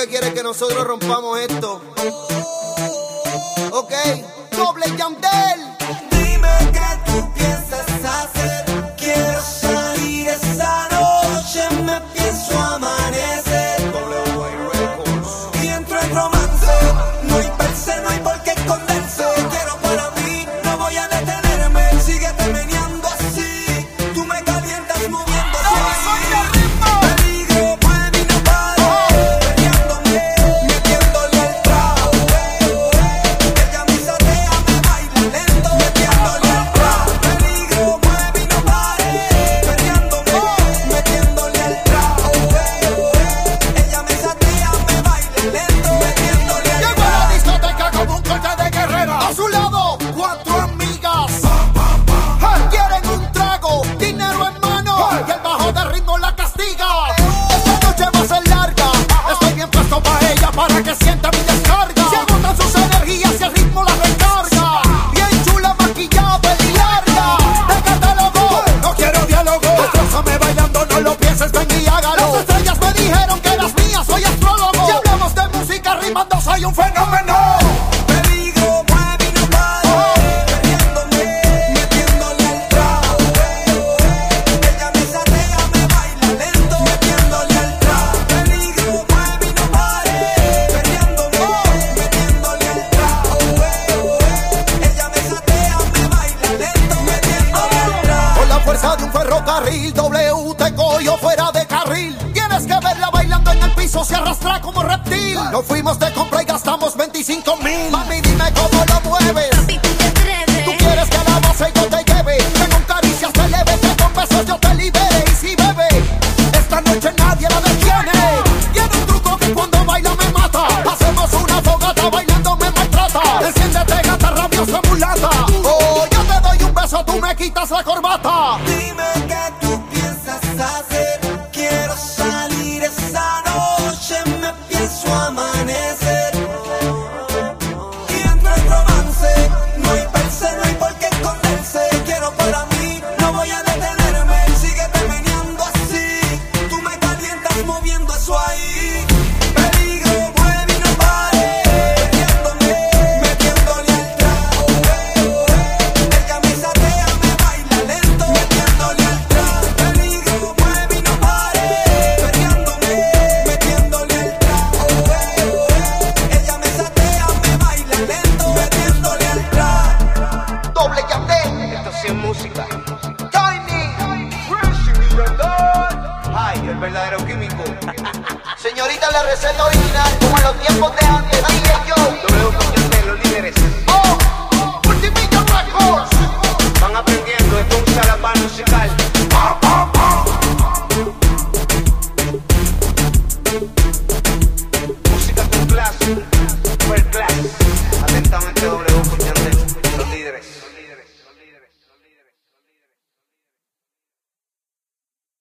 quiere que nosotros rompamos esto. Ok, doble Yandel. Dime qué tú piensas hacer. Quiero salir esa noche, me pienso amanecer. Y entro en romance. No hay verse, no hay por qué esconderse. Quiero para mí, no voy a detenerme. Síguete meneando así. Tú me calientas moviendo así. Peligro, mueve y no pare. Peleándome, metiéndole el trago. Ella me satea, me baila lento, metiéndole el trago. Peligro, mueve y no pare. Peleándome, metiéndole el trago. Ella me satea, me baila lento, metiéndole el trago. Llegó a la discoteca como un corte de guerrera. A su lado, 4 amigas. Quieren un trago, dinero en mano. Y el bajo de ritmo la castiga. Esta noche va a ser larga. Estoy bien puesto para ella, para que sienta mi descarga. Se agotan sus energías y el ritmo la recarga. Bien chula, maquillada y larga. De catálogo, no quiero diálogo. Destrozame bailando, no lo pienses, ven y hágalo. Las estrellas me dijeron que eras mía, soy astrólogo. Si hablamos de música rimando, soy un fenómeno. Peligro, mueve y no pare. Peleándome, metiéndole el trago. Ella me satea, me baila lento, metiéndole el trago. Peligro, mueve y no pare. Peleándome, metiéndole el trago. Ella me satea, me baila lento, metiéndole el trago. Con la fuerza de un ferrocarril, W te cogió fuera de carril. Tienes que verla bailando en el piso, se arrastra como reptil. Nos fuimos de compra y gastamos 25,000. Mami, dime cómo lo mueves. Papi, tú te atreves. Tú quieres que a la base yo te lleve. Que con caricias te leve, que con besos yo te libere. Y si bebe, esta noche nadie la detiene. Tiene un truco que cuando baila me mata. Hacemos una fogata, bailando me maltrata. Enciéndete, gata rabiosa mulata. Oh, yo te doy un beso, tú me quitas la corbata. Dime qué tú piensas hacer. Quiero salir esa noche, me pienso amanecer. Y entro en romance. No hay verse, no hay por qué esconderse. Quiero para mí, no voy a detenerme. Síguete meneando así. Tú me calientas moviendo eso ahí. Peligro, mueve y no pare. Peleándome, metiéndole el trago. Ella me satea, me baila lento, metiéndole el trago. Peligro, mueve y no pare. Peleándome, metiéndole el trago. Ella me satea, me baila lento, metiéndole el trago. Doble Yandel. Esto sí es música. Tiny. Ay, el verdadero químico. Señorita, la receta original, como en los tiempos de antes. DJ Joe.